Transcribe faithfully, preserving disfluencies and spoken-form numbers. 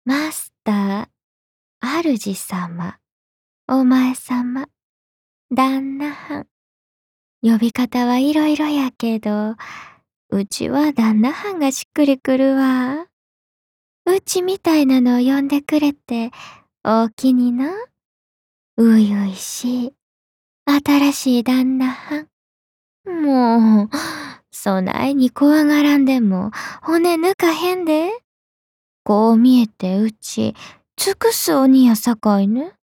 マスター、主様、お前さま、旦那はん。呼び方はいろいろやけど、うちは旦那はんがしっくりくるわ。うちみたいなのを呼んでくれておおきにな。初々しい、新しい旦那はん。もう、そないに怖がらんでも骨抜かへんで。こう見えてうち、尽くす鬼やさかいね。